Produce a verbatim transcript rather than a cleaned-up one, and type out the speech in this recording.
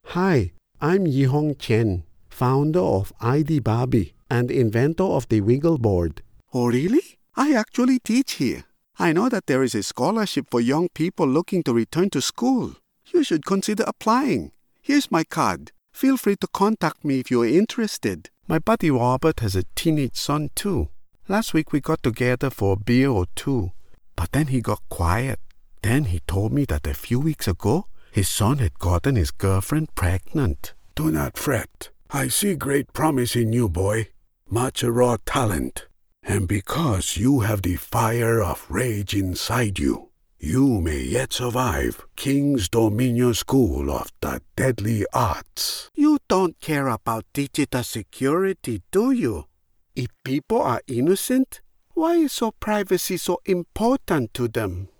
Hi, I'm Yihong Chen, founder of I D Barbie and inventor of the Wiggle Board. Oh, really? I actually teach here. I know that there is a scholarship for young people looking to return to school. You should consider applying. Here's my card. Feel free to contact me if you're interested. My buddy Robert has a teenage son too. Last week we got together for a beer or two, but then he got quiet. Then he told me that a few weeks ago, his son had gotten his girlfriend pregnant. Do not fret. I see great promise in you, boy. Much raw talent. And because you have the fire of rage inside you, you may yet survive King's Dominion School of the Deadly Arts. You don't care about digital security, do you? If people are innocent, why is so privacy so important to them?